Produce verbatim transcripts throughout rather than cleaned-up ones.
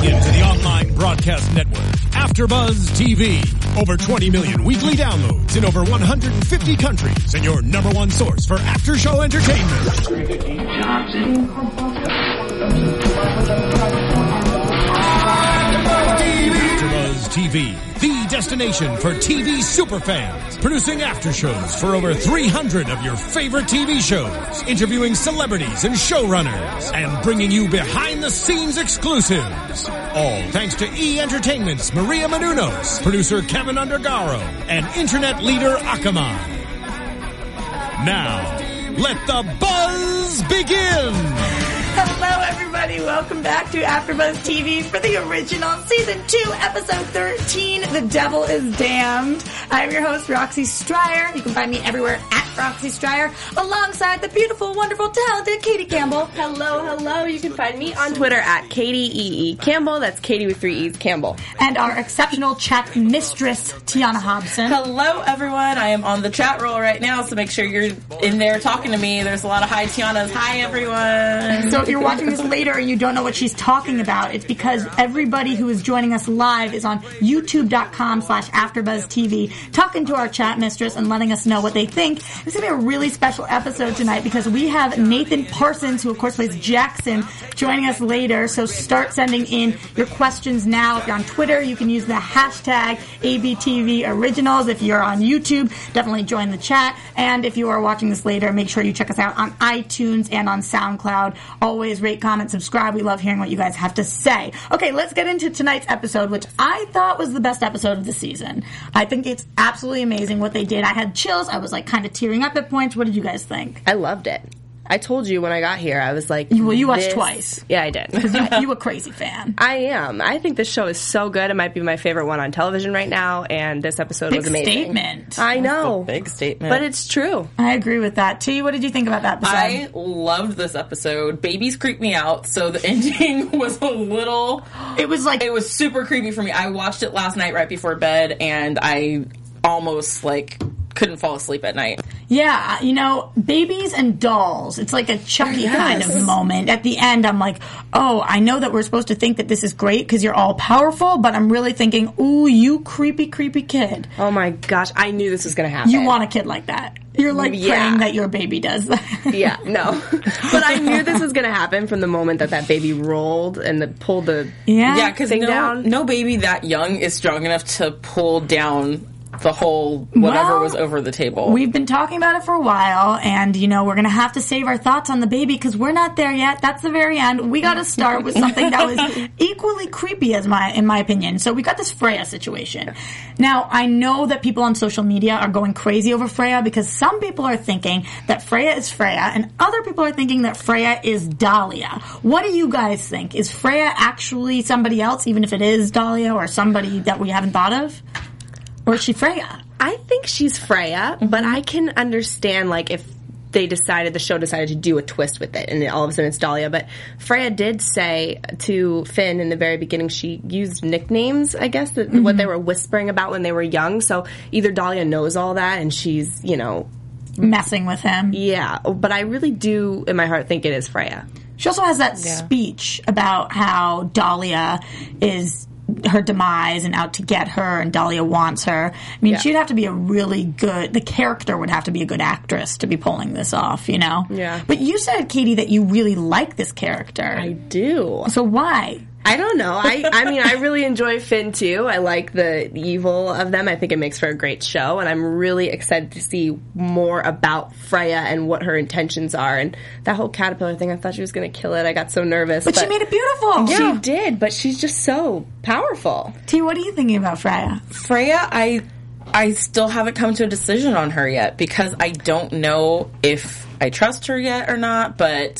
into the online broadcast network, AfterBuzz T V. Over twenty million weekly downloads in over one hundred fifty countries, and your number one source for after-show entertainment. AfterBuzz T V, the destination for T V superfans, producing after-shows for over three hundred of your favorite T V shows, interviewing celebrities and showrunners, and bringing you behind-the-scenes exclusives. All thanks to E! Entertainment's Maria Menounos, producer Kevin Undergaro, and internet leader Akamai. Now, let the buzz begin! Hello, everybody. Welcome back to AfterBuzz T V for the original Season two, Episode thirteen, The Devil is Damned. I'm your host, Roxy Stryer. You can find me everywhere at Roxy Stryer, alongside the beautiful, wonderful, talented Katie Campbell. Hello, hello. You can find me on Twitter at Katie E E Campbell. That's Katie with three E's, Campbell. And our exceptional chat mistress, Tiana Hobson. Hello, everyone. I am on the chat roll right now, so make sure you're in there talking to me. There's a lot of hi Tianas. Hi, everyone. So if you're watching this later and you don't know what she's talking about, it's because everybody who is joining us live is on youtube.com slash AfterBuzzTV talking to our chat mistress and letting us know what they think. This is going to be a really special episode tonight because we have Nathan Parsons, who of course plays Jackson, joining us later. So start sending in your questions now. If you're on Twitter, you can use the hashtag A B T V Originals. If you're on YouTube, definitely join the chat. And if you are watching this later, make sure you check us out on iTunes and on SoundCloud. Always rate, comment, subscribe. We love hearing what you guys have to say. Okay, let's get into tonight's episode, which I thought was the best episode of the season. I think it's absolutely amazing what they did. I had chills. I was like kind of tearing up at points. What did you guys think? I loved it. I told you when I got here, I was like... You, well, you watched this. twice. Yeah, I did. Because you, you a crazy fan. I am. I think this show is so good. It might be my favorite one on television right now, and this episode big was amazing. Big statement. I know. Big statement. But it's true. I agree with that. T, what did you think about that episode? I loved this episode. Babies creeped me out, so the ending was a little... It was like... It was super creepy for me. I watched it last night right before bed, and I almost, like... couldn't fall asleep at night. Yeah, you know, babies and dolls. It's like a Chucky yes. kind of moment. At the end, I'm like, oh, I know that we're supposed to think that this is great because you're all powerful, but I'm really thinking, ooh, you creepy, creepy kid. Oh my gosh, I knew this was going to happen. You want a kid like that. You're like yeah. praying that your baby does that. Yeah, no. But I knew this was going to happen from the moment that that baby rolled and the, pulled the yeah, yeah, because no, down. no baby that young is strong enough to pull down the whole whatever well, was over the table. We've been talking about it for a while, and, you know, we're going to have to save our thoughts on the baby because we're not there yet. That's the very end. We got to start with something that was equally creepy, as my in my opinion. So we got this Freya situation. Now, I know that people on social media are going crazy over Freya because some people are thinking that Freya is Freya, and other people are thinking that Freya is Dahlia. What do you guys think? Is Freya actually somebody else, even if it is Dahlia or somebody that we haven't thought of? Or is she Freya? I think she's Freya, mm-hmm. but I can understand, like, if they decided, the show decided to do a twist with it, and all of a sudden it's Dahlia. But Freya did say to Finn in the very beginning, she used nicknames, I guess, that, mm-hmm. what they were whispering about when they were young. So either Dahlia knows all that, and she's, you know... messing with him. Yeah, but I really do, in my heart, think it is Freya. She also has that yeah. speech about how Dahlia is... her demise and out to get her, and Dahlia wants her. I mean, yeah. she'd have to be a really good, the character would have to be a good actress to be pulling this off, you know? Yeah. But you said, Katie, that you really like this character. I do. So why? I don't know. I, I mean, I really enjoy Finn, too. I like the evil of them. I think it makes for a great show, and I'm really excited to see more about Freya and what her intentions are. And that whole caterpillar thing, I thought she was going to kill it. I got so nervous. But, but she made it beautiful. Yeah. She did, but she's just so powerful. T, what are you thinking about Freya? Freya, I... I still haven't come to a decision on her yet because I don't know if I trust her yet or not, but...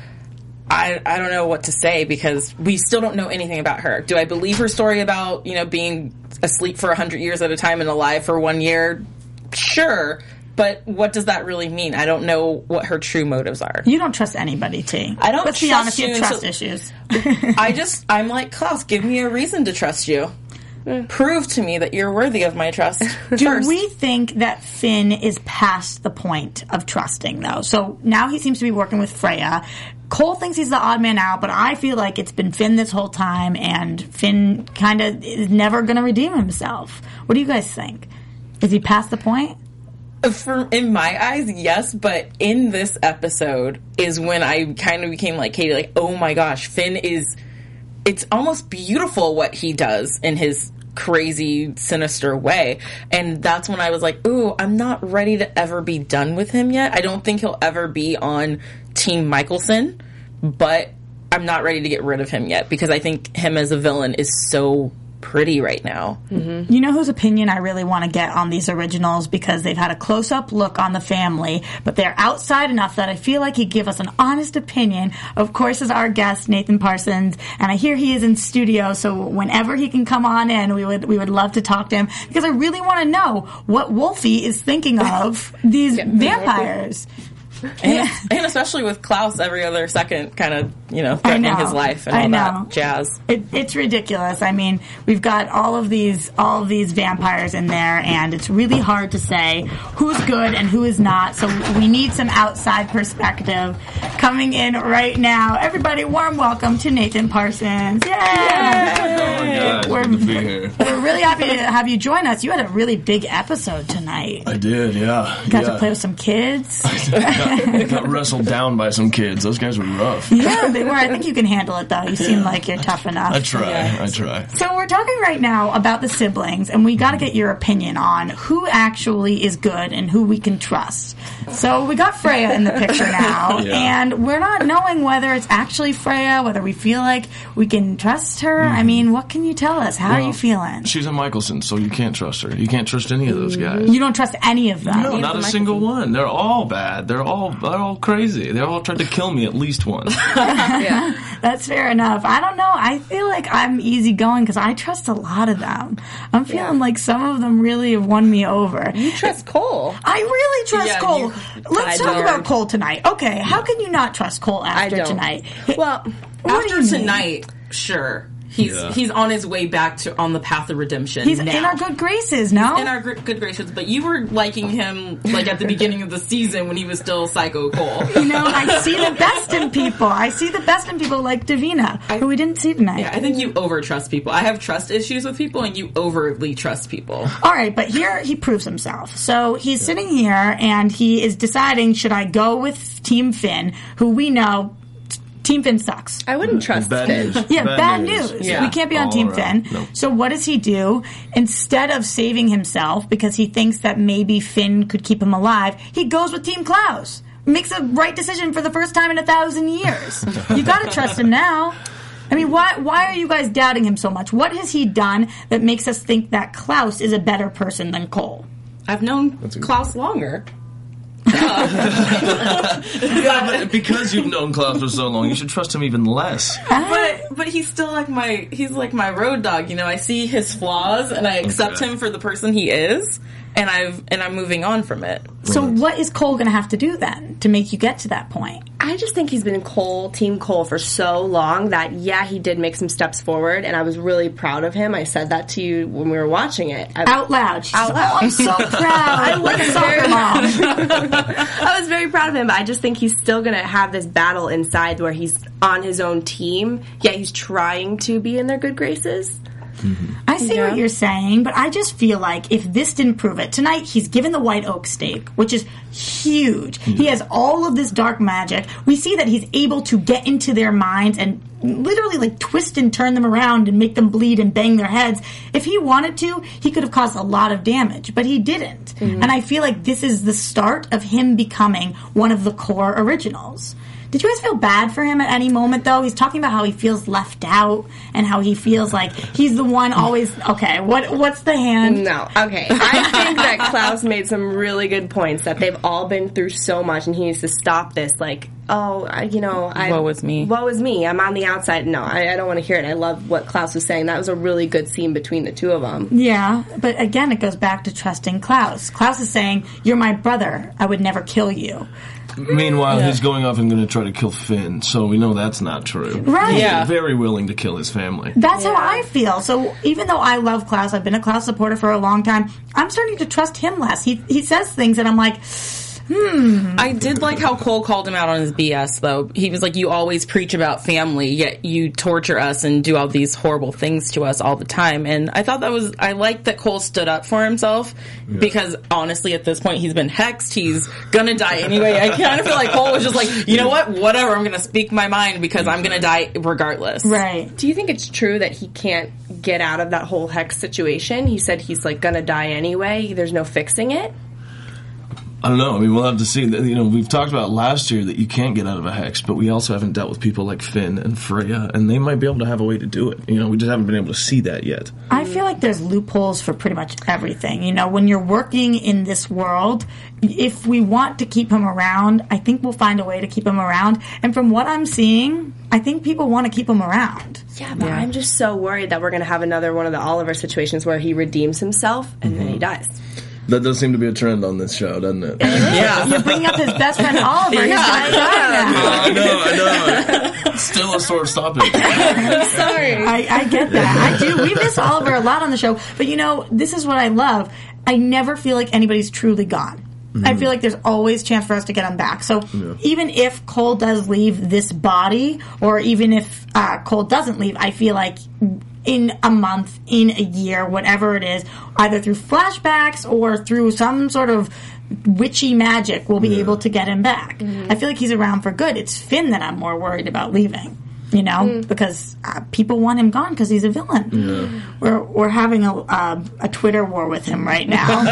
I, I don't know what to say because we still don't know anything about her. Do I believe her story about, you know, being asleep for one hundred years at a time and alive for one year? Sure. But what does that really mean? I don't know what her true motives are. You don't trust anybody, T. I don't Let's trust be honest, you. you have trust until, issues. I just, I'm like, Klaus, give me a reason to trust you. Prove to me that you're worthy of my trust. Do first. we think that Finn is past the point of trusting, though? So now he seems to be working with Freya. Cole thinks he's the odd man out, but I feel like it's been Finn this whole time, and Finn kind of is never going to redeem himself. What do you guys think? Is he past the point? For, in my eyes, yes, but in this episode is when I kind of became like Katie, like, oh my gosh, Finn is, it's almost beautiful what he does in his crazy, sinister way. And that's when I was like, ooh, I'm not ready to ever be done with him yet. I don't think he'll ever be on Team Michelson, but I'm not ready to get rid of him yet because I think him as a villain is so pretty right now. Mm-hmm. You know whose opinion I really want to get on these originals, because they've had a close-up look on the family, but they're outside enough that I feel like he'd give us an honest opinion. Of course, is our guest Nathan Parsons, and I hear he is in studio, so whenever he can come on in, we would we would love to talk to him, because I really want to know what Wolfie is thinking of these vampires. And, and especially with Klaus every other second kind of, you know, threatening his life and all I know. that jazz. It, it's ridiculous. I mean, we've got all of these all of these vampires in there, and it's really hard to say who's good and who is not, so we need some outside perspective. Coming in right now, everybody, warm welcome to Nathan Parsons. Yay! Oh my God, we're, good to be here. We're really happy to have you join us. You had a really big episode tonight. I did, yeah. Got yeah. to play with some kids. got, got wrestled down by some kids. Those guys were rough. Yeah, they were. I think you can handle it, though. You seem like you're tough enough. I try. Yeah. I try. So we're talking right now about the siblings, and we got to get your opinion on who actually is good and who we can trust. So we got Freya in the picture now, yeah. and we're not knowing whether it's actually Freya, whether we feel like we can trust her. Mm. I mean, what can you tell us? How well, are you feeling? She's a Michelson, so you can't trust her. You can't trust any of those guys. You don't trust any of them? No, not a single one. They're all bad. They're all they're all crazy. They all tried to kill me at least once. Yeah. That's fair enough. I don't know. I feel like I'm easygoing because I trust a lot of them. I'm feeling yeah. like some of them really have won me over. You trust Cole. I really trust yeah, Cole. You, Let's I talk don't. about Cole tonight. Okay, how can you not trust Cole after tonight? Well, after do tonight, mean? Sure. He's yeah. he's on his way back to on the path of redemption. He's now. in our good graces, no? He's in our good graces, but you were liking him like at the beginning of the season when he was still Psycho Cole. You know, I see the best in people. I see the best in people like Davina, I, who we didn't see tonight. Yeah, I think you over trust people. I have trust issues with people, and you overly trust people. All right, but here he proves himself. So he's yeah. sitting here, and he is deciding, should I go with Team Finn, who we know Team Finn sucks. I wouldn't trust bad Finn. News. Yeah, bad, bad news. news. Yeah. We can't be on All Team right. Finn. Nope. So what does he do? Instead of saving himself because he thinks that maybe Finn could keep him alive, he goes with Team Klaus. Makes a right decision for the first time in a thousand years. You gotta trust him now. I mean, why why are you guys doubting him so much? What has he done that makes us think that Klaus is a better person than Cole? I've known Klaus longer. Yeah, but because you've known Klaus for so long, you should trust him even less. But but he's still like my he's like my road dog. You know, I see his flaws and I accept okay. him for the person he is, and I've and I'm moving on from it. So what is Cole going to have to do then to make you get to that point? I just think he's been Cole, Team Cole, for so long that, yeah, he did make some steps forward, and I was really proud of him. I said that to you when we were watching it. I, out loud. She's out loud. Oh, I'm so proud. I like a soccer mom. I was very proud of him, but I just think he's still going to have this battle inside where he's on his own team, yet he's trying to be in their good graces. Mm-hmm. I see yeah. what you're saying, but I just feel like if this didn't prove it, tonight he's given the White Oak stake, which is huge. Mm-hmm. He has all of this dark magic. We see that he's able to get into their minds and literally like twist and turn them around and make them bleed and bang their heads. If he wanted to, he could have caused a lot of damage, but he didn't. Mm-hmm. And I feel like this is the start of him becoming one of the core originals. Did you guys feel bad for him at any moment, though? He's talking about how he feels left out and how he feels like he's the one always... Okay, what what's the hand? No, okay. I think that Klaus made some really good points, that they've all been through so much and he needs to stop this. Like, oh, I, you know... I, woe is me. Woe is me. I'm on the outside. No, I, I don't want to hear it. I love what Klaus was saying. That was a really good scene between the two of them. Yeah, but again, it goes back to trusting Klaus. Klaus is saying, you're my brother. I would never kill you. Meanwhile, yeah. he's going off and going to try to kill Finn, so we know that's not true. Right. He's yeah. very willing to kill his family. That's yeah. how I feel. So even though I love Klaus, I've been a Klaus supporter for a long time, I'm starting to trust him less. He he says things that I'm like, Hmm. I did like how Cole called him out on his B S, though. He was like, you always preach about family, yet you torture us and do all these horrible things to us all the time. And I thought that was, I liked that Cole stood up for himself, yeah. because honestly, at this point, he's been hexed. He's gonna die anyway. I kind of feel like Cole was just like, you know what? Whatever, I'm gonna speak my mind because I'm gonna die regardless. Right. Do you think it's true that he can't get out of that whole hex situation? He said he's like gonna die anyway. There's no fixing it. I don't know. I mean, we'll have to see. You know, we've talked about last year that you can't get out of a hex, but we also haven't dealt with people like Finn and Freya, and they might be able to have a way to do it. You know, we just haven't been able to see that yet. I feel like there's loopholes for pretty much everything. You know, when you're working in this world, if we want to keep him around, I think we'll find a way to keep him around. And from what I'm seeing, I think people want to keep him around. Yeah, but yeah. I'm just so worried that we're going to have another one of the Oliver situations where he redeems himself and mm-hmm. then he dies. That does seem to be a trend on this show, doesn't it? Yeah. You're bringing up his best friend Oliver. Yeah. He's going to die now. I know, I know. Still a sore topic. I'm sorry. I, I get that. I do. We miss Oliver a lot on the show. But, you know, this is what I love. I never feel like anybody's truly gone. Mm-hmm. I feel like there's always a chance for us to get him back. So yeah. even if Cole does leave this body, or even if uh, Cole doesn't leave, I feel like in a month, in a year, whatever it is, either through flashbacks or through some sort of witchy magic, we'll be yeah. able to get him back. Mm-hmm. I feel like he's around for good. It's Finn that I'm more worried about leaving. You know, mm. because uh, people want him gone because he's a villain. Yeah. We're we're having a uh, a Twitter war with him right now.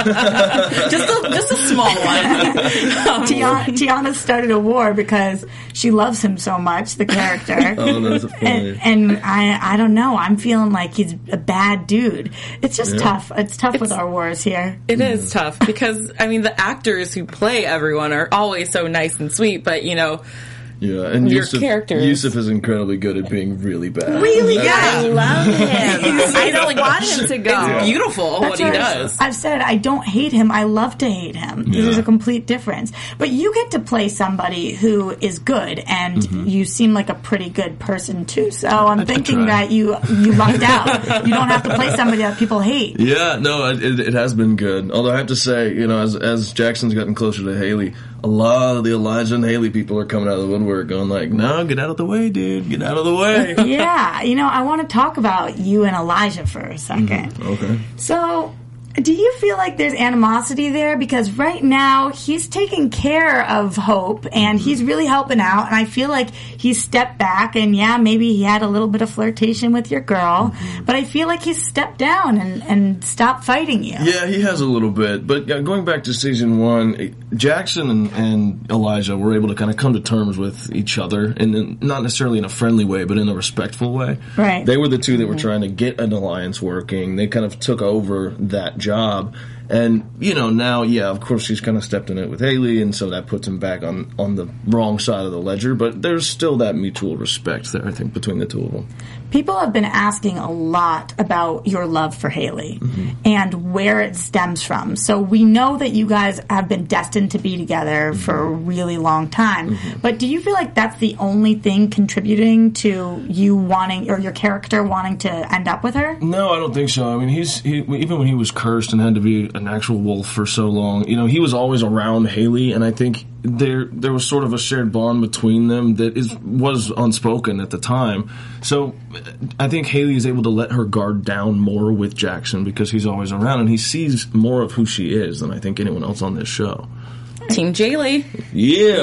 just a, just a small one. Tiana, Tiana started a war because she loves him so much, the character. Oh, that's funny. And, and I I don't know. I'm feeling like he's a bad dude. It's just yeah. tough. It's tough it's, with our wars here. It mm. is tough because I mean the actors who play everyone are always so nice and sweet, but you know. Yeah, and your Yusuf, characters. Yusuf is incredibly good at being really bad. Really good. I love him. I don't want him to go. It's beautiful That's what he right. does. I've said I don't hate him. I love to hate him. Yeah. There's a complete difference. But you get to play somebody who is good, and mm-hmm. you seem like a pretty good person too. So I'm I thinking that you you lucked out. You don't have to play somebody that people hate. Yeah, no, it, it has been good. Although I have to say, you know, as as Jackson's gotten closer to Haley, a lot of the Elijah and Haley people are coming out of the woodwork going like, no, get out of the way, dude. Get out of the way. Yeah. You know, I want to talk about you and Elijah for a second. Mm-hmm. Okay. So, do you feel like there's animosity there? Because right now, he's taking care of Hope, and he's really helping out, and I feel like he's stepped back, and yeah, maybe he had a little bit of flirtation with your girl, mm-hmm. but I feel like he's stepped down and, and stopped fighting you. Yeah, he has a little bit, but going back to season one, Jackson and, and Elijah were able to kind of come to terms with each other, and not necessarily in a friendly way, but in a respectful way. Right. They were the two that were trying to get an alliance working. They kind of took over that job. job. And, you know, now, yeah, of course she's kind of stepped in it with Haley, and so that puts him back on, on the wrong side of the ledger. But there's still that mutual respect there, I think, between the two of them. People have been asking a lot about your love for Haley mm-hmm. and where it stems from. So we know that you guys have been destined to be together mm-hmm. for a really long time. Mm-hmm. But do you feel like that's the only thing contributing to you wanting, or your character wanting to end up with her? No, I don't think so. I mean, he's he, even when he was cursed and had to be an actual wolf for so long, you know, he was always around Haley, and I think there there was sort of a shared bond between them that is was unspoken at the time. So I think Haley is able to let her guard down more with Jackson because he's always around, and he sees more of who she is than I think anyone else on this show. Team Jaylee. Yeah.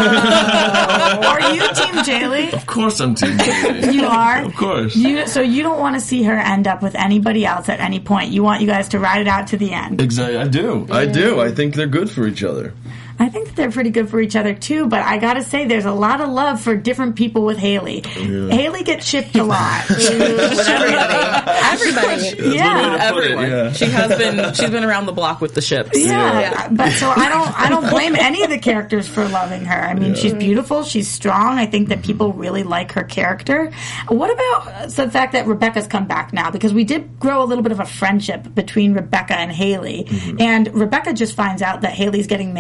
Yeah. Are you Team Jaylee? Of course I'm Team Jaylee. You are? Of course. You, so you don't want to see her end up with anybody else at any point. You want you guys to ride it out to the end. Exactly. I do. I do. I think they're good for each other. I think that they're pretty good for each other too, but I gotta say there's a lot of love for different people with Haley. Yeah. Haley gets shipped a lot. With everybody. Everybody. Yeah. Everyone. Yeah. She has been she's been around the block with the ships. Yeah. yeah. But so I don't I don't blame any of the characters for loving her. I mean, yeah. she's beautiful, she's strong. I think that people really like her character. What about the fact that Rebecca's come back now? Because we did grow a little bit of a friendship between Rebecca and Haley. Mm-hmm. And Rebecca just finds out that Haley's getting married.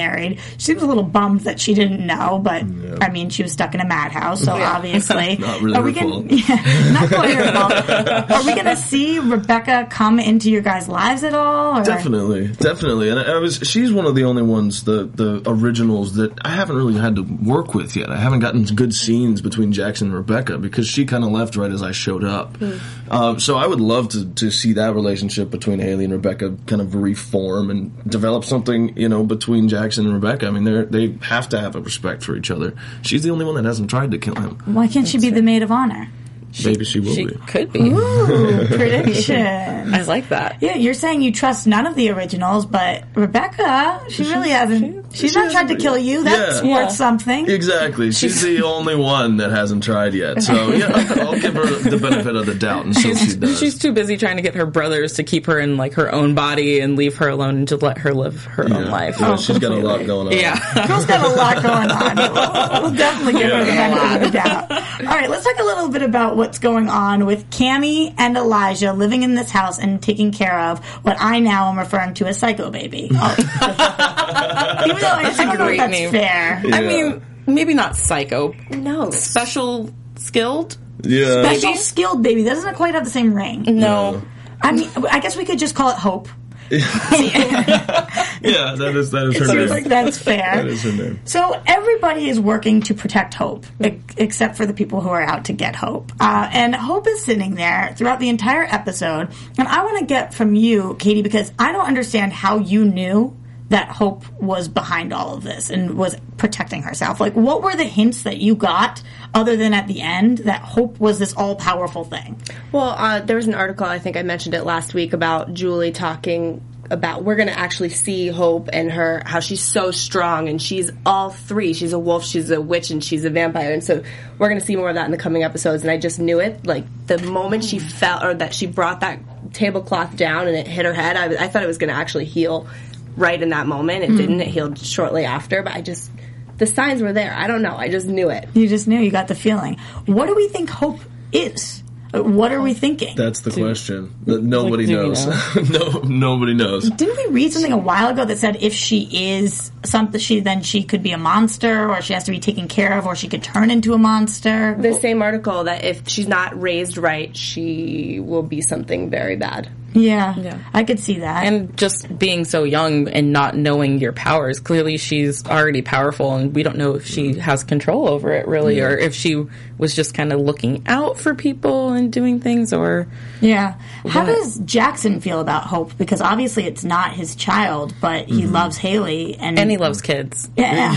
she was a little bummed that she didn't know, but Yeah. I mean, she was stuck in a madhouse, so obviously. Not really Are we her gonna, fault. yeah, not quite her fault. Are we going to see Rebecca come into your guys' lives at all? Or? Definitely, definitely, and I was. She's one of the only ones, the the originals that I haven't really had to work with yet. I haven't gotten good scenes between Jackson and Rebecca because she kind of left right as I showed up. Mm. Um, so I would love to to see that relationship between Haley and Rebecca kind of reform and develop something, you know, between Jackson and Rebecca. I mean, they they have to have a respect for each other. She's the only one that hasn't tried to kill him. Why can't she be the maid of honor? Maybe she will She be. could be. Ooh, prediction. I like that. Yeah, you're saying you trust none of the originals, but Rebecca, she really hasn't. She, she's she not tried to hasn't- kill you. That's yeah. worth Yeah. something. Exactly. She's the only one that hasn't tried yet. So, yeah, I'll, I'll give her the benefit of the doubt, and so she does. She's too busy trying to get her brothers to keep her in like her own body and leave her alone and just let her live her yeah. own life. Yeah, she's got a lot going on. Yeah. Girl's got a lot going on. We'll, we'll definitely give her the benefit of the doubt. All right, let's talk a little bit about what's going on with Cammie and Elijah living in this house and taking care of what I now am referring to as Psycho Baby. Oh. Even though I, I don't know if great that's name. fair. Yeah. I mean, maybe not psycho. No. Special skilled? Yeah. Special skilled baby. That doesn't quite have the same ring. No. I mean, I guess we could just call it Hope. Yeah, that is that is her Seems name. like that's fair. That is her name. So everybody is working to protect Hope, e- except for the people who are out to get Hope. Uh, and Hope is sitting there throughout the entire episode. And I want to get from you, Katie, because I don't understand how you knew that Hope was behind all of this and was protecting herself. Like, what were the hints that you got, other than at the end, that Hope was this all-powerful thing? Well, uh, there was an article, I think I mentioned it last week, about Julie talking about we're going to actually see Hope and her, how she's so strong, and she's all three. She's a wolf, she's a witch, and she's a vampire. And so we're going to see more of that in the coming episodes. And I just knew it. Like, the moment she felt, or that she brought that tablecloth down and it hit her head, I, I thought it was going to actually heal right in that moment. It mm. didn't. It healed shortly after, but I just, the signs were there. I don't know. I just knew it. You just knew. You got the feeling. What do we think Hope is? What are we thinking? That's the question. That nobody Like, do we knows. no, nobody knows. Didn't we read something a while ago that said if she is something, she then she could be a monster, or she has to be taken care of, or she could turn into a monster? The same article that if she's not raised right, she will be something very bad. Yeah, Yeah. I could see that. And just being so young and not knowing your powers, clearly she's already powerful, and we don't know if she has control over it, really, Yeah. or if she was just kind of looking out for people and doing things, or... yeah. How What? does Jackson feel about Hope? Because obviously it's not his child, but he Mm-hmm. loves Haley. And, And he loves kids. Yeah.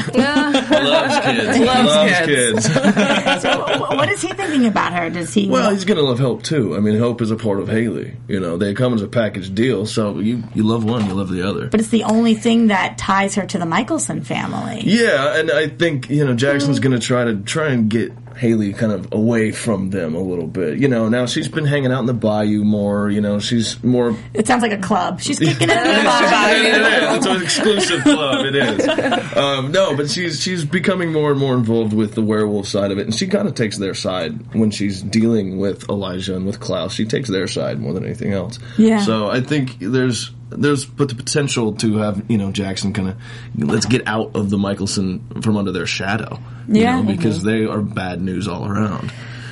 Loves kids. Loves Loves kids. kids. So wh- what is he thinking about her? Does he... Well, he's gonna love Hope too. I mean, Hope is a part of Haley. You know, they come as a package deal. So you you love one, you love the other. but it's the only thing that ties her to the Michelson family. Yeah, and I think, you know, Jackson's gonna try to try and get Haley kind of away from them a little bit. You know, now she's been hanging out in the bayou more. You know, she's more. It sounds like a club. She's kicking it in the It bar. is. It's an exclusive club. It is. Um, no, but she's she's becoming more and more involved with the werewolf side of it, and she kind of takes their side when she's dealing with Elijah and with Klaus. She takes their side more than anything else. Yeah. So I think there's there's but the potential to have, you know, Jackson kind of let's get out of the Michelson from under their shadow. You Yeah. know, because they are bad news all around.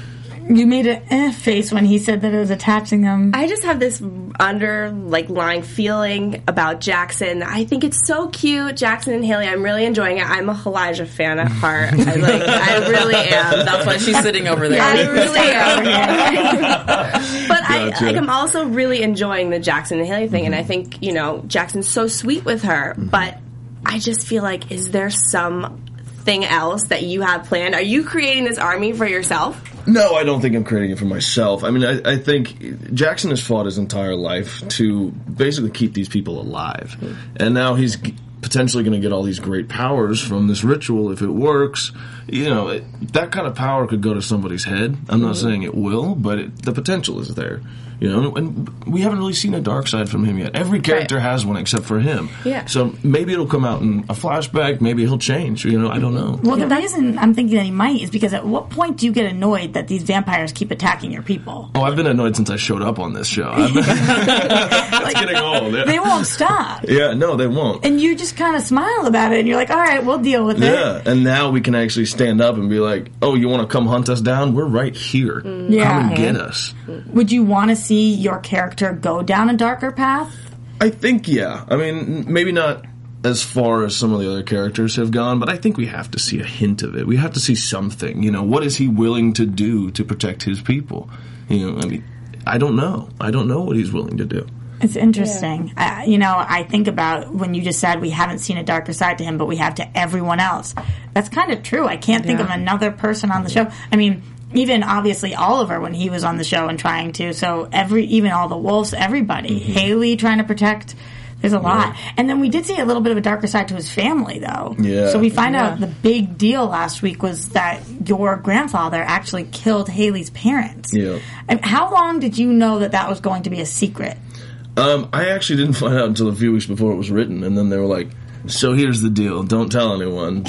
You made an eh face when he said that it was attaching them. I just have this under, like, lying feeling about Jackson. I think it's so cute, Jackson and Haley. I'm really enjoying it. I'm a Elijah fan at heart. I, like, I really am. That's why she's sitting over there. I really am. But I, Gotcha. like, I'm also really enjoying the Jackson and Haley thing, and I think, you know, Jackson's so sweet with her, but I just feel like, is there something else that you have planned? Are you creating this army for yourself? No, I don't think I'm creating it for myself. I mean, I, I think Jackson has fought his entire life to basically keep these people alive. And now he's g- potentially going to get all these great powers from this ritual if it works. You know, it, that kind of power could go to somebody's head. I'm not saying it will, but it, the potential is there. You know, and we haven't really seen a dark side from him yet. Every character Right. has one except for him. Yeah. So maybe it'll come out in a flashback. Maybe he'll change. You know, I don't know. Well, the reason I'm thinking that he might is because at what point do you get annoyed that these vampires keep attacking your people? Oh, I've been annoyed since I showed up on this show. I've been, it's getting old. Yeah. They won't stop. Yeah, no, they won't. And you just just kind of smiled about it, and you're like, all right, we'll deal with it. Yeah, and now we can actually stand up and be like, oh, you want to come hunt us down? We're right here. Yeah. Come and get us. Would you want to see your character go down a darker path? I think, yeah. I mean, maybe not as far as some of the other characters have gone, but I think we have to see a hint of it. We have to see something. You know, what is he willing to do to protect his people? You know, I mean, I don't know. I don't know what he's willing to do. It's interesting. Yeah. Uh, you know, I think about when you just said we haven't seen a darker side to him, but we have to everyone else. That's kind of true. I can't think yeah. of another person on the show. I mean, even obviously Oliver when he was on the show and trying to. So every, even all the wolves, everybody. Mm-hmm. Haley trying to protect. There's a lot. Yeah. And then we did see a little bit of a darker side to his family, though. Yeah. So we find yeah. out the big deal last week was that your grandfather actually killed Haley's parents. Yeah. And how long did you know that that was going to be a secret? Um, I actually didn't find out until a few weeks before it was written, and then they were like, so here's the deal, don't tell anyone,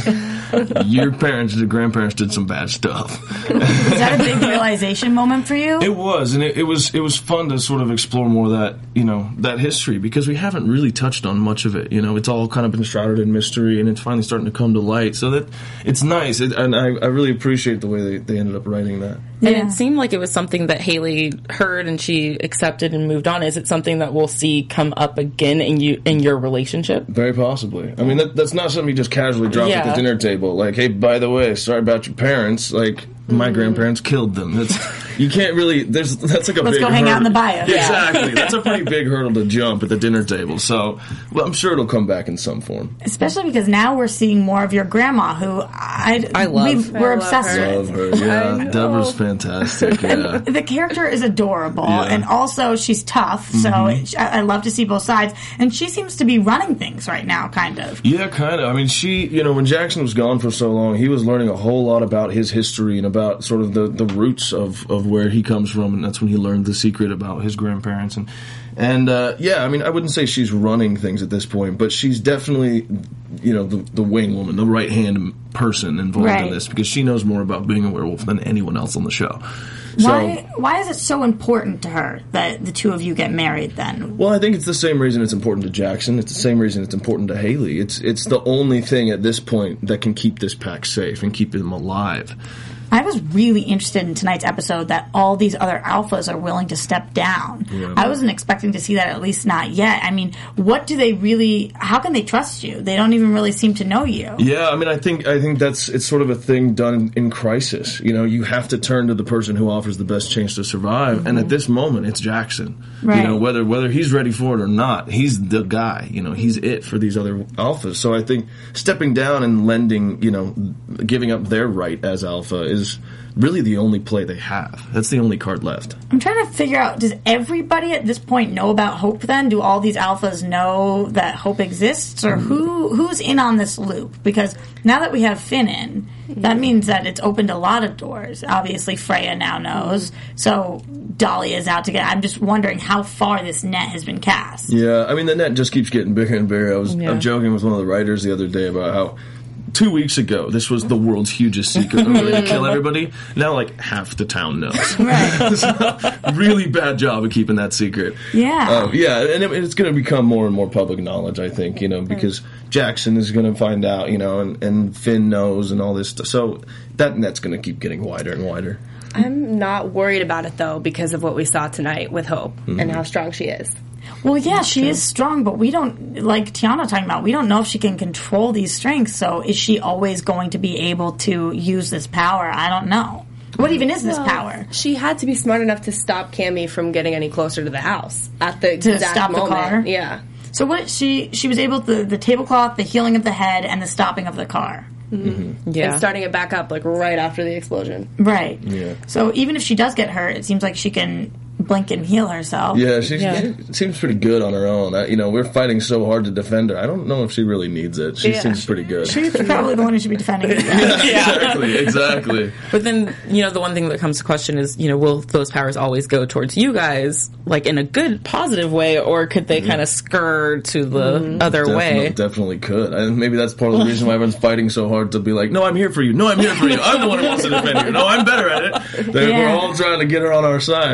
but your parents, your grandparents did some bad stuff. Was that a big realization moment for you? It was, and it, it was it was fun to sort of explore more of that, you know, that history, because we haven't really touched on much of it. You know, it's all kind of been shrouded in mystery, and it's finally starting to come to light, so that it's nice, it, and I, I really appreciate the way they, they ended up writing that. And Yeah. it seemed like it was something that Haley heard and she accepted and moved on. Is it something that we'll see come up again in you in your relationship? Very possibly. I mean, that, that's not something you just casually drop Yeah. at the dinner table. Like, hey, by the way, sorry about your parents. Like, my grandparents killed them. That's you can't really. There's that's like a Let's big go hang out in hurdle. the bio. Yeah, exactly. That's a pretty big hurdle to jump at the dinner table. So, well, I'm sure it'll come back in some form. Especially because now we're seeing more of your grandma, who I, I love. we, we're I love obsessed her. with. Love her. Yeah, Deborah's fantastic. Yeah. The character is adorable, Yeah. and also she's tough. So it, I I love to see both sides, and she seems to be running things right now, kind of. Yeah, kind of. I mean, she, you know, when Jackson was gone for so long, he was learning a whole lot about his history and about sort of the, the roots of, of where he comes from, and that's when he learned the secret about his grandparents. And, and uh, yeah, I mean, I wouldn't say she's running things at this point, but she's definitely, you know, the, the wing woman, the right-hand person involved Right. in this, because she knows more about being a werewolf than anyone else on the show. So, Why? Why is it so important to her that the two of you get married? Then, well, I think it's the same reason it's important to Jackson. It's the same reason it's important to Haley. It's it's the only thing at this point that can keep this pack safe and keep them alive. I was really interested in tonight's episode that all these other alphas are willing to step down. Yeah. I wasn't expecting to see that, at least not yet. I mean, what do they really? How can they trust you? They don't even really seem to know you. Yeah, I mean, I think I think that's it's sort of a thing done in crisis. You know, you have to turn to the person who offers the best chance to survive, mm-hmm. and at this moment, it's Jackson. Right. You know, whether whether he's ready for it or not, he's the guy. You know, he's it for these other alphas. So I think stepping down and lending, you know, giving up their right as alpha is really the only play they have. That's the only card left. I'm trying to figure out, does everybody at this point know about Hope then? Do all these alphas know that Hope exists? Or who who's in on this loop? Because now that we have Finn in, that means that it's opened a lot of doors. Obviously, Freya now knows. So Dahlia is out to get... I'm just wondering how far this net has been cast. Yeah, I mean, the net just keeps getting bigger and bigger. I was Yeah. I'm joking with one of the writers the other day about how two weeks ago, this was the world's hugest secret. I'm going to kill everybody. Now, like, half the town knows. Right. So, really bad job of keeping that secret. Yeah. Um, yeah, and it, it's going to become more and more public knowledge, I think, you know, because Jackson is going to find out, you know, and, and Finn knows and all this stuff. So that net's going to keep getting wider and wider. I'm not worried about it, though, because of what we saw tonight with Hope Mm-hmm. and how strong she is. Well, yeah, she is strong, but we don't, like Tiana talking about, we don't know if she can control these strengths, so is she always going to be able to use this power? I don't know. What even is this Well, power? She had to be smart enough to stop Cammy from getting any closer to the house at the To exact stop the moment. car? Yeah. So what, she she was able to, the tablecloth, the healing of the head, and the stopping of the car. Yeah. And starting it back up, like, right after the explosion. Right. Yeah. So even if she does get hurt, it seems like she can blink and heal herself. Yeah, she Yeah. seems pretty good on her own. I, you know, we're fighting so hard to defend her. I don't know if she really needs it. She Yeah. seems pretty good. She's probably the one who should be defending herself. Exactly, exactly. But then, you know, the one thing that comes to question is, you know, will those powers always go towards you guys, like in a good, positive way, or could they kind of skr to the other Definitely, way? definitely could. And maybe that's part of the reason why everyone's fighting so hard to be like, no, I'm here for you. No, I'm here for you. I'm the one who wants to defend you. No, I'm better at it. They- Yeah. We're all trying to get her on our side because we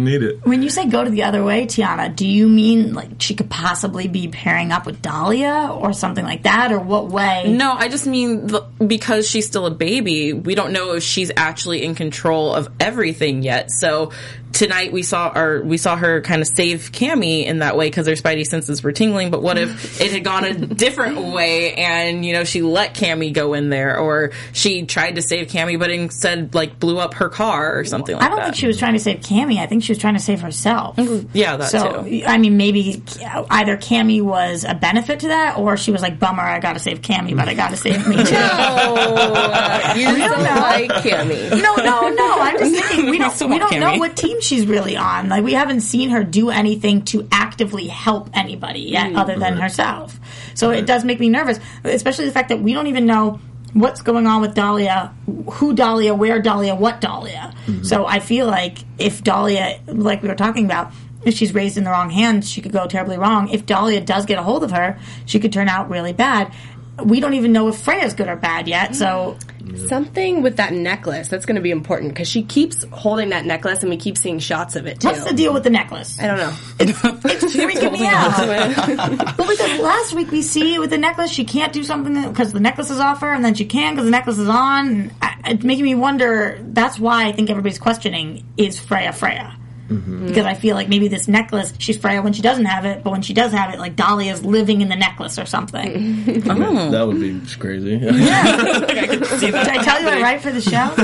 didn't need it. When you say go to the other way, Tiana, do you mean like she could possibly be pairing up with Dahlia or something like that, or what way? No, I just mean the, because she's still a baby, we don't know if she's actually in control of everything yet. So tonight we saw our we saw her kind of save Cammy in that way because her spidey senses were tingling. But what if it had gone a different way and, you know, she let Cammy go in there, or she tried to save Cammy but instead like blew up her car or something like that? I don't that. think she was trying to save Cammy. I think she was trying to save herself. Yeah, that so, too. I mean, maybe either Cammy was a benefit to that, or she was like, bummer, I gotta save Cammy, but I gotta save me too. No, uh, you don't like Cammy. No, no, no. I'm just thinking we don't still we want don't know Cammy. what team she's really on. Like, we haven't seen her do anything to actively help anybody yet, other than herself. So it does make me nervous, especially the fact that we don't even know what's going on with Dahlia, who Dahlia, where Dahlia, what Dahlia. Mm-hmm. So I feel like if Dahlia, like we were talking about, if she's raised in the wrong hands, she could go terribly wrong. If Dahlia does get a hold of her, she could turn out really bad. We don't even know if Freya's good or bad yet, so... Something with that necklace, that's going to be important, because she keeps holding that necklace and we keep seeing shots of it, too. What's the deal with the necklace? I don't know. It's freaking me out. Well, because last week we see with the necklace, she can't do something because the necklace is off her, and then she can because the necklace is on. And it's making me wonder, that's why I think everybody's questioning, is Freya Freya? Mm-hmm. Because I feel like maybe this necklace, she's Freya when she doesn't have it, but when she does have it, like Dahlia's living in the necklace or something. Oh. That would be crazy. Yeah. I Did I tell you I write for the show?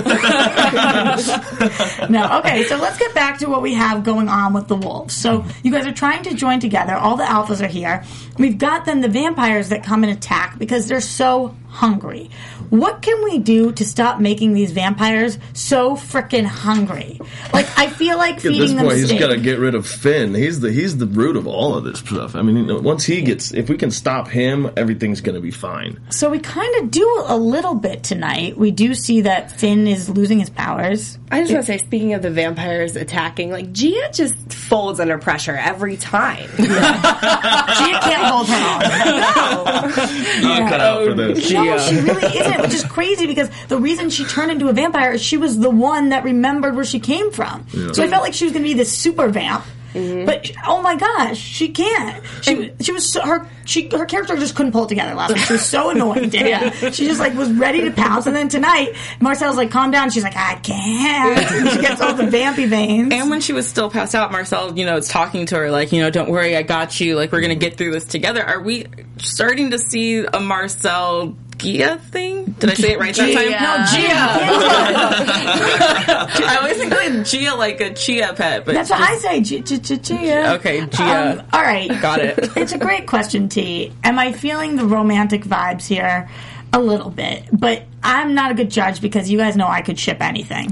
No. Okay, so let's get back to what we have going on with the wolves. So you guys are trying to join together. All the alphas are here. We've got then the vampires that come and attack because they're so hungry. What can we do to stop making these vampires so frickin' hungry? Like, I feel like At feeding this them point, he's steak. got to get rid of Finn. He's the he's the root of all of this stuff. I mean, you know, once he gets, if we can stop him, everything's going to be fine. So we kind of do a little bit tonight. We do see that Finn is losing his powers. I just want to say, speaking of the vampires attacking, like, Gia just folds under pressure every time. Gia can't hold her own. No. I'm cut out for this. No, she really isn't, which is crazy because the reason she turned into a vampire is she was the one that remembered where she came from. Yeah. So I felt like she was going to be this super vamp. Mm-hmm. But oh my gosh, she can't. She she was so, her she her character just couldn't pull it together last week. She was so annoying to him. She just like was ready to pounce, and then tonight Marcel's like, "Calm down." She's like, "I can't." And she gets all the vampy veins. And when she was still passed out, Marcel, you know, is talking to her like, you know, "Don't worry, I got you. Like, we're gonna get through this together." Are we starting to see a Marcel Gia thing? Did I say it right that time? No, Gia. I always think like Gia like a chia pet, but that's what I say. Gia. Okay, Gia. Um, all right, got it. It's a great question, T. Am I feeling the romantic vibes here? A little bit, but I'm not a good judge because you guys know I could ship anything.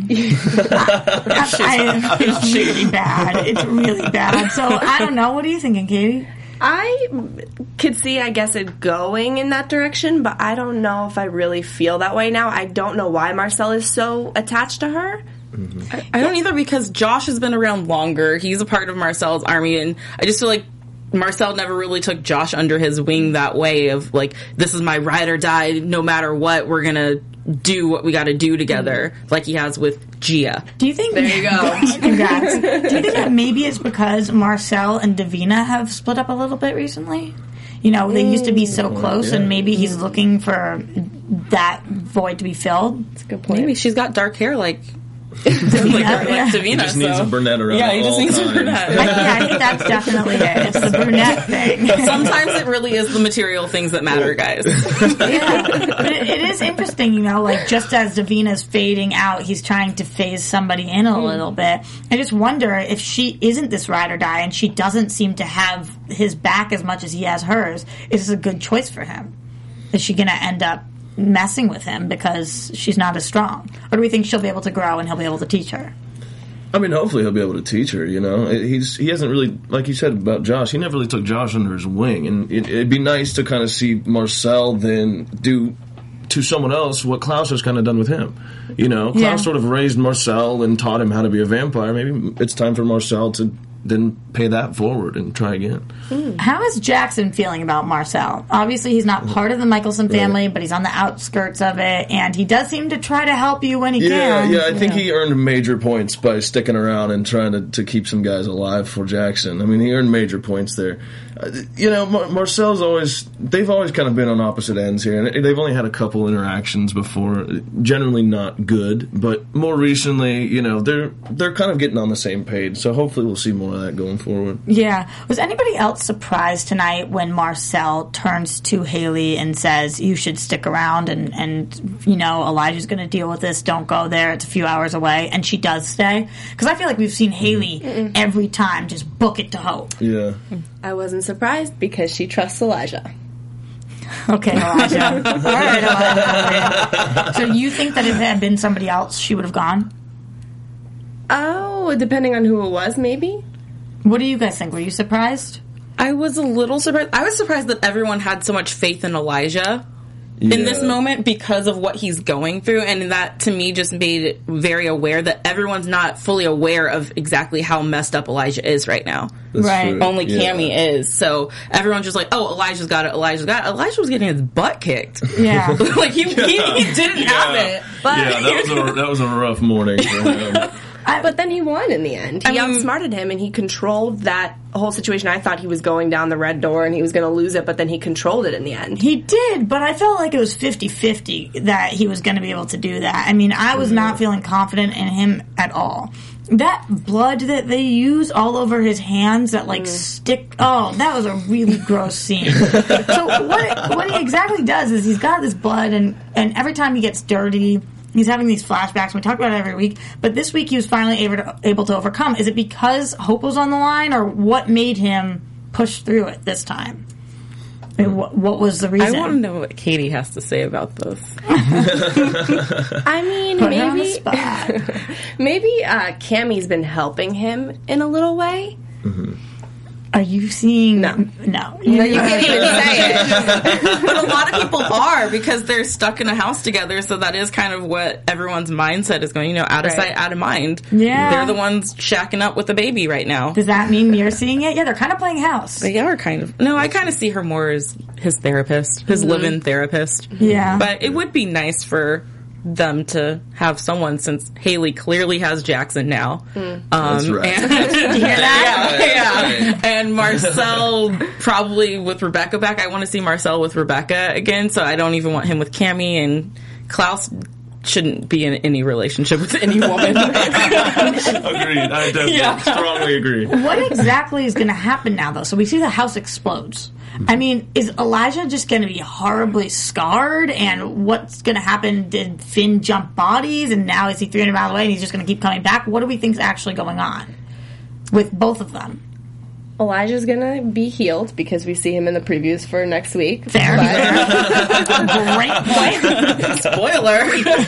I, I, it's really bad. It's really bad. So I don't know. What are you thinking, Katie? I could see, I guess, it going in that direction, but I don't know if I really feel that way now. I don't know why Marcel is so attached to her. Mm-hmm. I, I don't either because Josh has been around longer. He's a part of Marcel's army, and I just feel like Marcel never really took Josh under his wing that way of, like, this is my ride or die, no matter what, we're gonna do what we gotta do together, mm-hmm. like he has with Gia. Do you think... There you go. Congrats. Do you think that maybe it's because Marcel and Davina have split up a little bit recently? You know, they used to be so close, and maybe he's looking for that void to be filled. That's a good point. Maybe she's got dark hair like... Davina, like, yeah. like Davina, He just so. needs a brunette around. Yeah, he just all needs time. a brunette. I, yeah, I think that's definitely it. It's the brunette thing. Sometimes it really is the material things that matter, guys. Yeah, but it, it is interesting, you know, like just as Davina's fading out, he's trying to phase somebody in a little bit. I just wonder if she isn't this ride or die and she doesn't seem to have his back as much as he has hers, is this a good choice for him? Is she going to end up messing with him because she's not as strong? Or do we think she'll be able to grow and he'll be able to teach her? I mean, hopefully he'll be able to teach her, you know. He's He hasn't really, like you said about Josh, he never really took Josh under his wing. And it, it'd be nice to kind of see Marcel then do to someone else what Klaus has kind of done with him. You know, Klaus Yeah. sort of raised Marcel and taught him how to be a vampire. Maybe it's time for Marcel to then pay that forward and try again. How is Jackson feeling about Marcel? Obviously, he's not part of the Michelson family, right. but he's on the outskirts of it, and he does seem to try to help you when he yeah, can. Yeah, I think yeah. he earned major points by sticking around and trying to, to keep some guys alive for Jackson. I mean, he earned major points there. Uh, you know, Mar- Marcel's always, they've always kind of been on opposite ends here, and they've only had a couple interactions before, generally not good, but more recently, you know, they're they're kind of getting on the same page, so hopefully we'll see more of that going forward. Yeah. Was anybody else surprised tonight when Marcel turns to Haley and says, you should stick around and, and you know, Elijah's going to deal with this, don't go there, it's a few hours away, and she does stay? Because I feel like we've seen Haley Mm-mm. every time just book it to Hope. Yeah. I wasn't surprised because she trusts Elijah. Okay, Elijah. All right, Elijah. So you think that if it had been somebody else, she would have gone? Oh, depending on who it was, maybe. What do you guys think? Were you surprised? I was a little surprised. I was surprised that everyone had so much faith in Elijah yeah. in this moment because of what he's going through, and that to me just made it very aware that everyone's not fully aware of exactly how messed up Elijah is right now. That's right. true. Only yeah. Cammy is. So everyone's just like, oh, Elijah's got it, Elijah's got it. Elijah was getting his butt kicked. Yeah. like, he, yeah. he, he didn't yeah. have it. But yeah, that was, a, that was a rough morning for him. I, but then he won in the end. He I mean, outsmarted him, and he controlled that whole situation. I thought he was going down the red door, and he was going to lose it, but then he controlled it in the end. He did, but I felt like it was fifty-fifty that he was going to be able to do that. I mean, I was mm-hmm. not feeling confident in him at all. That blood that they use all over his hands that, like, mm. stick... Oh, that was a really gross scene. So what, what he exactly does is he's got this blood, and, and every time he gets dirty... He's having these flashbacks. We talk about it every week. But this week he was finally able to, able to overcome. Is it because Hope was on the line, or what made him push through it this time? I mean, what, what was the reason? I want to know what Katie has to say about this. I mean, Put maybe... her on the spot. maybe uh, Cammy's been helping him in a little way. Mm-hmm. Are you seeing... No. No. You, no, you can't even say it. But a lot of people are, because they're stuck in a house together, so that is kind of what everyone's mindset is going, you know, out of right. sight, out of mind. Yeah. They're the ones shacking up with the baby right now. Does that mean you're seeing it? Yeah, they're kind of playing house. They are kind of... No, I kind of see her more as his therapist, his mm-hmm. live-in therapist. Yeah. But it would be nice for... them to have someone, since Haley clearly has Jackson now. Mm. Um, That's right. And, Did you hear that? yeah, yeah. And Marcel probably with Rebecca back. I want to see Marcel with Rebecca again, so I don't even want him with Cammy, and Klaus shouldn't be in any relationship with any woman. Agreed. I definitely yeah. strongly agree. What exactly is going to happen now, though? So we see the house explodes. I mean, is Elijah just going to be horribly scarred? And what's going to happen? Did Finn jump bodies, and now is he three hundred miles away and he's just going to keep coming back? What do we think is actually going on with both of them? Elijah's gonna be healed because we see him in the previews for next week. Fair. Great point. Spoiler.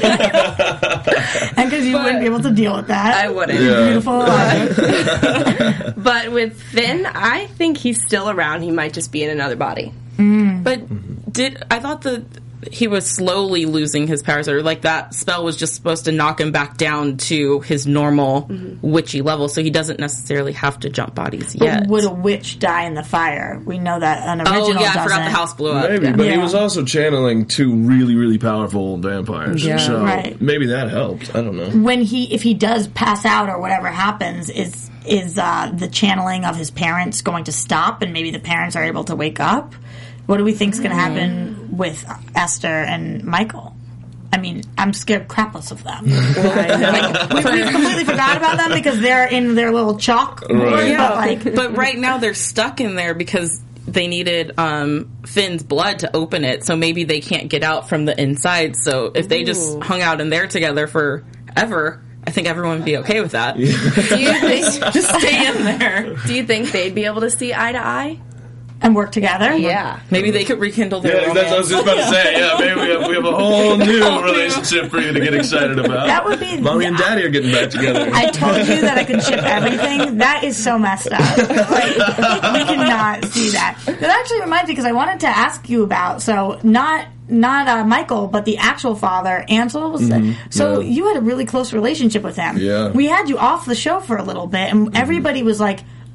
And because you but wouldn't be able to deal with that. I wouldn't. Yeah. Beautiful Elijah. But with Finn, I think he's still around. He might just be in another body. Mm. But did I thought that he was slowly losing his powers, or like that spell was just supposed to knock him back down to his normal mm-hmm. witchy level, so he doesn't necessarily have to jump bodies but yet. Would a witch die in the fire? We know that an original Oh yeah, doesn't. I forgot the house blew up. Maybe, yeah. but Yeah. he was also channeling two really, really powerful vampires. Yeah. So Right. maybe that helped. I don't know. When he, if he does pass out or whatever happens, is is uh, the channeling of his parents going to stop, and maybe the parents are able to wake up? What do we think is going to happen with Esther and Michael? I mean, I'm scared crapless of them. Like, we, we completely forgot about them because they're in their little chalk board, Right. but like, But right now they're stuck in there because they needed um, Finn's blood to open it, so maybe they can't get out from the inside. So if they just Ooh. hung out in there together forever, I think everyone would be okay with that. Do you think? Just stay in there. Do you think they'd be able to see eye to eye? and work together. Yeah. Maybe they could rekindle their Yeah, romance. that's what I was just about to say. Yeah, maybe we have, we have a whole new relationship for you to get excited about. That would be... Mommy and Daddy are getting back together. I told you that I could ship everything. That is so messed up. Like, we cannot see that. That actually reminds me, because I wanted to ask you about, so not... Not uh, Michael, but the actual father, Ansel. Was Mm-hmm. So yeah. you had a really close relationship with him. Yeah. We had you off the show for a little bit, and everybody was like,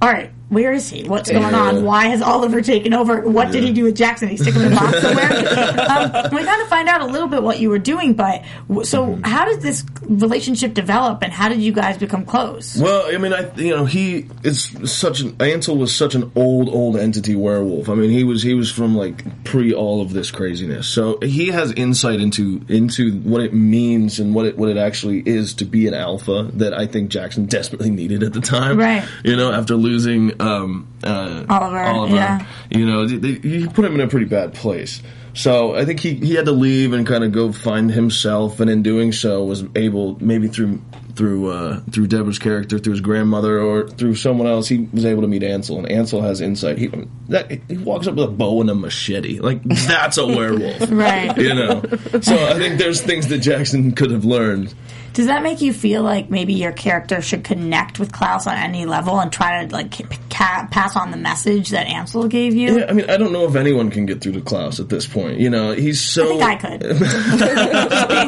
all right, where is he? What's going Yeah. on? Why has Oliver taken over? What did he do with Jackson? Did he stick him in a box somewhere? um, we got to find out a little bit what you were doing, but so Mm-hmm. how did this relationship develop, and how did you guys become close? Well, I mean, I you know he is such an Ansel was such an old old entity werewolf. I mean, he was he was from like pre all of this craziness, so he has insight into into what it means and what it what it actually is to be an alpha that I think Jackson desperately needed at the time. Right. You know, after losing um, uh, Oliver, Oliver, yeah. you know, they, they, you put him in a pretty bad place. So I think he, he had to leave and kind of go find himself, and in doing so was able, maybe through through uh, through Deborah's character, through his grandmother, or through someone else, he was able to meet Ansel, and Ansel has insight. He that he walks up with a bow and a machete, like that's a werewolf, Right. You know. So I think there's things that Jackson could have learned. Does that make you feel like maybe your character should connect with Klaus on any level and try to like ca- pass on the message that Ansel gave you? Yeah, I mean, I don't know if anyone can get through to Klaus at this point. You know, he's so. I think I could. Just being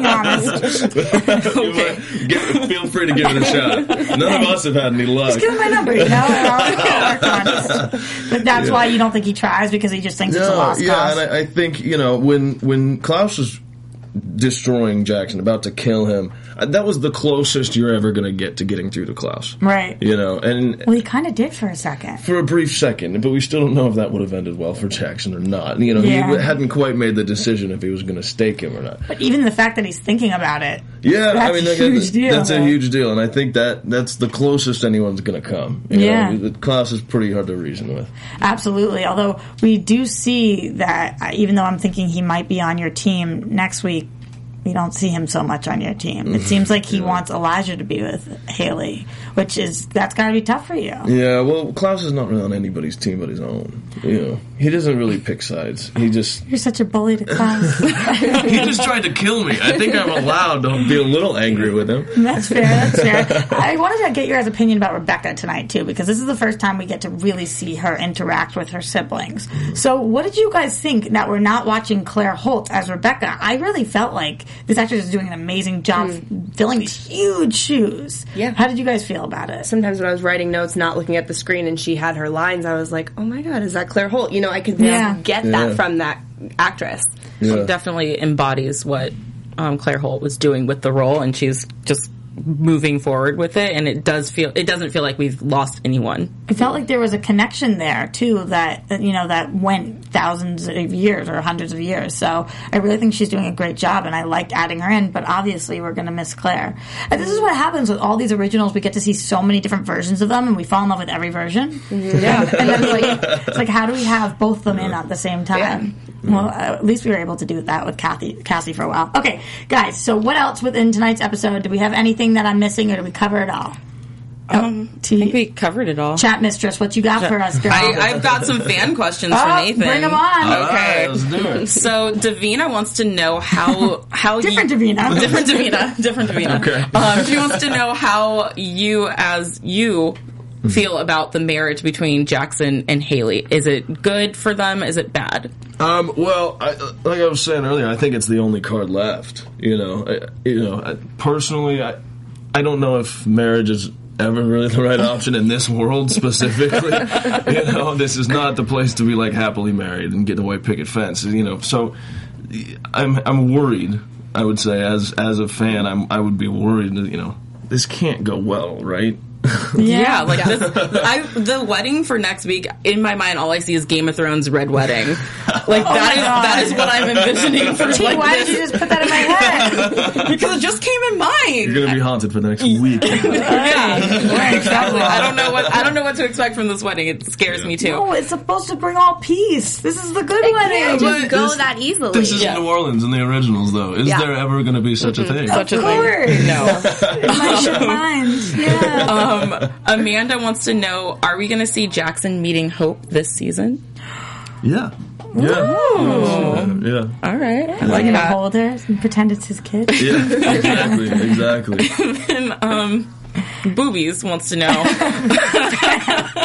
honest. Okay. Get, feel free to give it a shot. None of us have had any luck. Just give him my number, you know? And I'll, I'll work on it. But that's Yeah. why you don't think he tries, because he just thinks it's a lost yeah, cause. and I, I think you know when when Klaus was destroying Jackson, about to kill him, uh, that was the closest you're ever going to get to getting through to Klaus. Right. You know, and Well, he kind of did for a second. for a brief second, but we still don't know if that would have ended well for Jackson or not. You know, Yeah. he hadn't quite made the decision if he was going to stake him or not. But even the fact that he's thinking about it. Yeah, That's I mean, a again, huge deal. that's a huge deal, and I think that that's the closest anyone's going to come. You Yeah. know, Klaus is pretty hard to reason with. Absolutely. Although we do see that, uh, even though I'm thinking he might be on your team next week, we don't see him so much on your team. It seems like he wants Elijah to be with Haley, which is, that's got to be tough for you. Yeah, well, Klaus is not really on anybody's team but his own. You know, he doesn't really pick sides. He just You're such a bully to Klaus. he just tried to kill me. I think I'm allowed to be a little angry with him. That's fair. That's fair. I wanted to get your guys' opinion about Rebecca tonight too, because this is the first time we get to really see her interact with her siblings. So, what did you guys think that we're not watching Claire Holt as Rebecca? I really felt like this actress is doing an amazing job filling these huge shoes. Yeah. How did you guys feel about it? Sometimes when I was writing notes, not looking at the screen, and she had her lines, I was like, oh my god, is that Claire Holt? You know, I could Yeah. get Yeah. that from that actress. Yeah. She definitely embodies what um, Claire Holt was doing with the role, and she's just moving forward with it. And it does feel it doesn't feel like we've lost anyone. I felt like there was a connection there too that that, you know that went thousands of years or hundreds of years. So I really think she's doing a great job, and I liked adding her in. But obviously, we're going to miss Claire. And this is what happens with all these originals. We get to see so many different versions of them, and we fall in love with every version. Yeah, and then it's like it's like how do we have both of them in at the same time? Well, uh, at least we were able to do that with Kathy, Cassie for a while. Okay, guys. So what else within tonight's episode? Do we have anything that I'm missing, or did we cover it all? Um, I think we covered it all. Chat mistress, what you got for us, girl? I, I've got some fan questions for Oh, Nathan. bring 'em on. Okay, All right, let's do it. So Davina wants to know how how Different you, Davina. different Davina, different Davina. Okay. Um, she wants to know how you, as you, feel about the marriage between Jackson and Haley. Is it good for them? Is it bad? Um, well, I, like I was saying earlier, I think it's the only card left. You know, I, you know. I, personally, I, I don't know if marriage is ever really the right option in this world specifically. You know, this is not the place to be like happily married and get a white picket fence. You know, so I'm I'm worried. I would say as as a fan, I'm I would be worried that, you know, this can't go well, right? Yeah, like this, I, the wedding for next week. In my mind, all I see is Game of Thrones red wedding. Like that is God. that is what I'm envisioning for Gee, like why this. did you just put that in my head? Because it just came in mind. You're gonna be haunted for the next week. Yeah, right, exactly. I don't know what I don't know what to expect from this wedding. It scares me too. No, it's supposed to bring all peace. This is the good wedding. Can't just But go this- that easily. This is New Orleans in the originals, though. Is Yeah. there ever going to be such a thing? Such Of a thing. course. No. In my shit mind. Yeah. Um, Amanda wants to know: are we going to see Jackson meeting Hope this season? Yeah. Yeah. Yeah. All right, I Like like gonna that. hold her and pretend it's his kid. Yeah. Exactly. Exactly. And um, Boobies wants to know: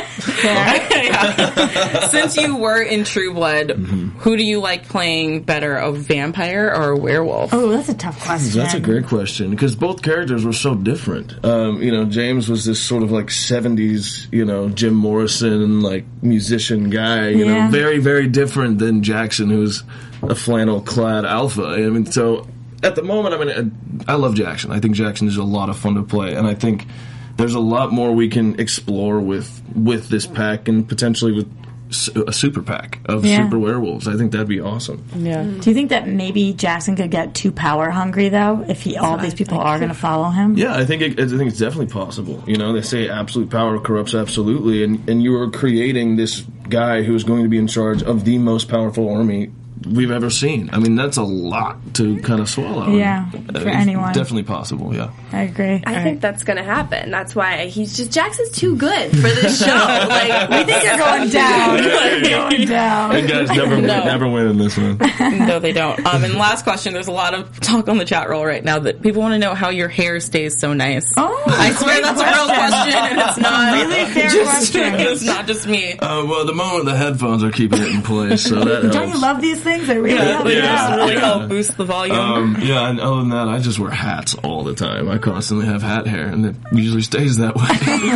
care. Yeah. Since you were in True Blood, mm-hmm. who do you like playing better, a vampire or a werewolf? Oh, that's a tough question. That's a great question, because both characters were so different. Um, you know, James was this sort of like seventies, you know, Jim Morrison, like musician guy, you yeah. know, very, very different than Jackson, who's a flannel-clad alpha. I mean, so at the moment, I mean, I love Jackson. I think Jackson is a lot of fun to play, and I think there's a lot more we can explore with with this pack and potentially with a super pack of yeah. super werewolves. I think that'd be awesome. Yeah. Do you think that maybe Jackson could get too power hungry though, if he all these people are going to follow him? Yeah, I think it, I think it's definitely possible. You know, they say absolute power corrupts absolutely, and and you are creating this guy who is going to be in charge of the most powerful army we've ever seen. I mean, that's a lot to kind of swallow. Yeah, for it's anyone. Definitely possible, yeah. I agree. I All think right. that's going to happen. That's why he's just, Jackson's too good for this show. Like, we think you're going down. You're going down. And guys never win, never win in this one. No, they don't. Um, and last question, there's a lot of talk on the chat roll right now that people want to know how your hair stays so nice. Oh, I swear that's a real question, and it's not really fair just, question. it's not just me. Uh, well, at the moment, the headphones are keeping it in place, so that helps. Don't you love these things? They really Yeah, help. they Yeah. just really Yeah. help boost the volume. Um, yeah, and other than that, I just wear hats all the time. I constantly have hat hair, and it usually stays that way.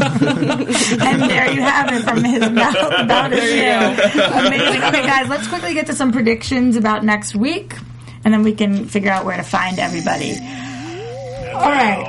And there you have it from his mouth about his hair. Amazing. Okay, guys, let's quickly get to some predictions about next week, and then we can figure out where to find everybody. All right.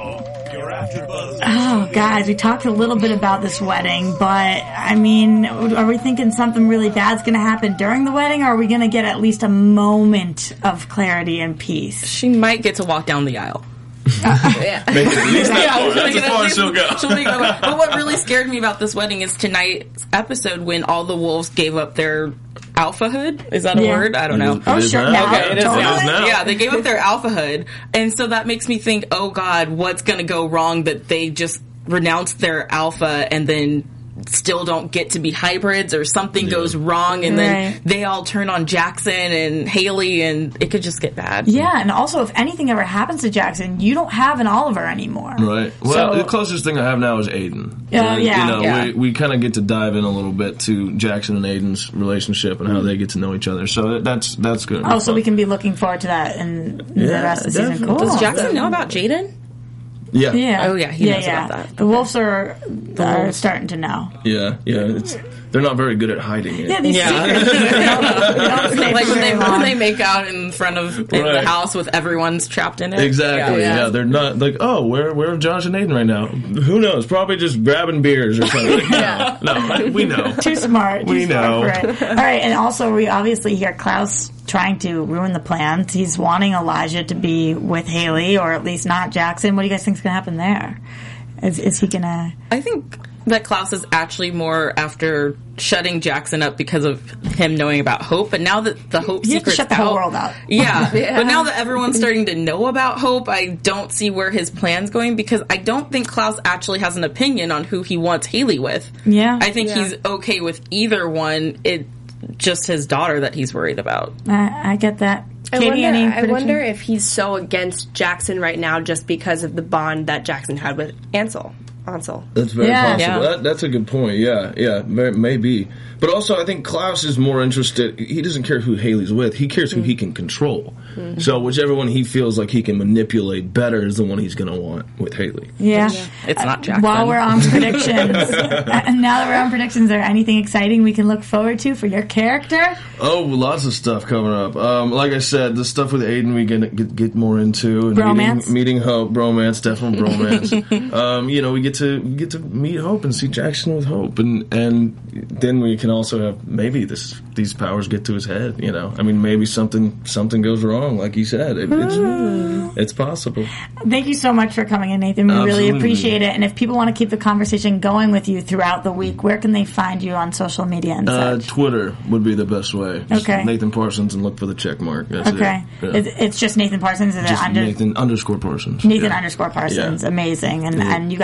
Oh, guys, we talked a little bit about this wedding, but, I mean, are we thinking something really bad's going to happen during the wedding, or are we going to get at least a moment of clarity and peace? She might get to walk down the aisle. yeah. Maybe at least that Yeah, far. she'll That's make as it- far as she'll go. she'll make it- But what really scared me about this wedding is tonight's episode when all the wolves gave up their alphahood. Is that a Yeah. word? I don't know. Oh, It is sure. now. Now, Okay, it is totally. now. It is now. Yeah, they gave up their alphahood, and so that makes me think, oh God, what's going to go wrong that they just renounced their alpha and then still don't get to be hybrids, or something Yeah. goes wrong, and then Right. they all turn on Jackson and Haley, and it could just get bad. Yeah, and also, if anything ever happens to Jackson, you don't have an Oliver anymore. Right. Well, So- the closest thing I have now is Aiden. Yeah, And, yeah. You know, Yeah. we, we kind of get to dive in a little bit to Jackson and Aiden's relationship and how they get to know each other. So that's that's good. Oh, so we can be looking forward to that in the Yeah, rest of the season. definitely. Cool. Does Jackson know about Jaden? Yeah. Yeah. Oh, yeah, he yeah, knows yeah. about that. The wolves are, are starting to know. Yeah. Yeah. It's, they're not very good at hiding it. Yeah, these Yeah. secrets. They don't, they don't stay Like for when they very when long. they make out in front of in the Right. house with everyone's trapped in it. Exactly. Yeah. Yeah. They're not like, oh, where where are Josh and Aiden right now? Who knows? Probably just grabbing beers or something. Like, Yeah. No, no, we know. Too smart. Too We smart know. For it. All right, and also we obviously hear Klaus trying to ruin the plans. He's wanting Elijah to be with Haley, or at least not Jackson. What do you guys think is going to happen there? Is, is he going to... I think that Klaus is actually more after shutting Jackson up because of him knowing about Hope, but now that the Hope You have to secret's shut the out, whole world out. Yeah, Yeah. but now that everyone's starting to know about Hope, I don't see where his plan's going, because I don't think Klaus actually has an opinion on who he wants Haley with. Yeah. I think Yeah. he's okay with either one. It's just his daughter that he's worried about. I, I get that. I Katie, wonder, any I prediction? wonder if he's so against Jackson right now just because of the bond that Jackson had with Ansel. Ansel. That's very Yeah. possible. Yeah. That, that's a good point. Yeah, yeah, may- maybe. But also, I think Klaus is more interested. He doesn't care who Haley's with. He cares who he can control. Mm-hmm. So whichever one he feels like he can manipulate better is the one he's going to want with Haley. Yeah. It's not Jackson. While we're on predictions, uh, now that we're on predictions, is there anything exciting we can look forward to for your character? Oh, lots of stuff coming up. Um, like I said, the stuff with Aiden we get get, get more into. And Bromance? Meeting, meeting Hope, bromance, definitely bromance. um, you know, we get to we get to meet Hope and see Jackson with Hope, and and then we can also have maybe this these powers get to his head. You know, I mean, maybe something something goes wrong, like you said. It, it's it's possible. Thank you so much for coming in, Nathan. We really Absolutely. appreciate it. And if people want to keep the conversation going with you throughout the week, where can they find you on social media and Uh, such? Twitter would be the best way. Just Okay. Nathan Parsons and look for the check mark. That's Okay. it. Yeah. It's, it's just Nathan Parsons. Is it Just under, Nathan underscore Parsons. Nathan Yeah. underscore Parsons. Yeah. Amazing. And, Yeah. and you guys make sure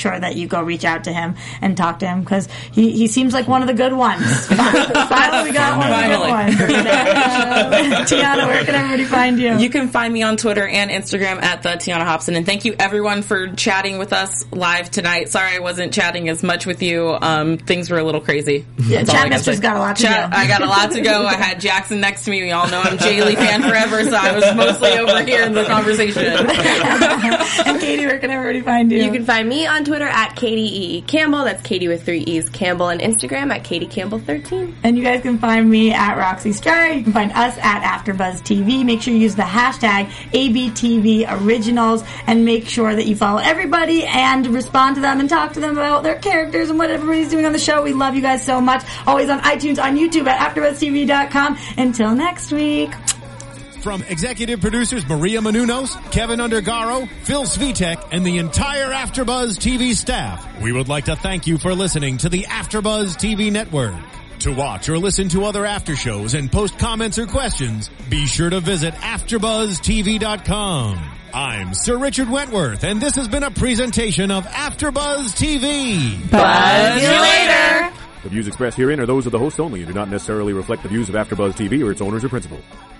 sure that you go reach out to him and talk to him because he, he seems like one of the good ones. Finally, we got one Finally. of the good ones. Uh, Tiana, where can everybody find you? You can find me on Twitter and Instagram at the Tiana Hobson. And thank you everyone for chatting with us live tonight. Sorry I wasn't chatting as much with you. Um, things were a little crazy. Yeah, That's all I Chat can Mistress say. got a lot to Chat, do. I got a lot to go. I had Jackson next to me. We all know I'm Jay Lee fan forever, so I was mostly over here in the conversation. And Katie, where can everybody find you? You can find me on Twitter at Katie E. Campbell. That's Katie with three E's. Campbell, and Instagram at Katie Campbell thirteen. And you guys can find me at Roxy Stryer. You can find us at AfterBuzz T V. Make sure you use the hashtag A B T V Originals and make sure that you follow everybody and respond to them and talk to them about their characters and what everybody's doing on the show. We love you guys so much. Always on iTunes, on YouTube at AfterBuzz T V dot com. Until next week. From executive producers Maria Menounos, Kevin Undergaro, Phil Svitek, and the entire AfterBuzz T V staff, we would like to thank you for listening to the AfterBuzz T V network. To watch or listen to other after shows and post comments or questions, be sure to visit After Buzz T V dot com. I'm Sir Richard Wentworth, and this has been a presentation of AfterBuzz T V. Buzz you later! The views expressed herein are those of the host only and do not necessarily reflect the views of AfterBuzz T V or its owners or principals.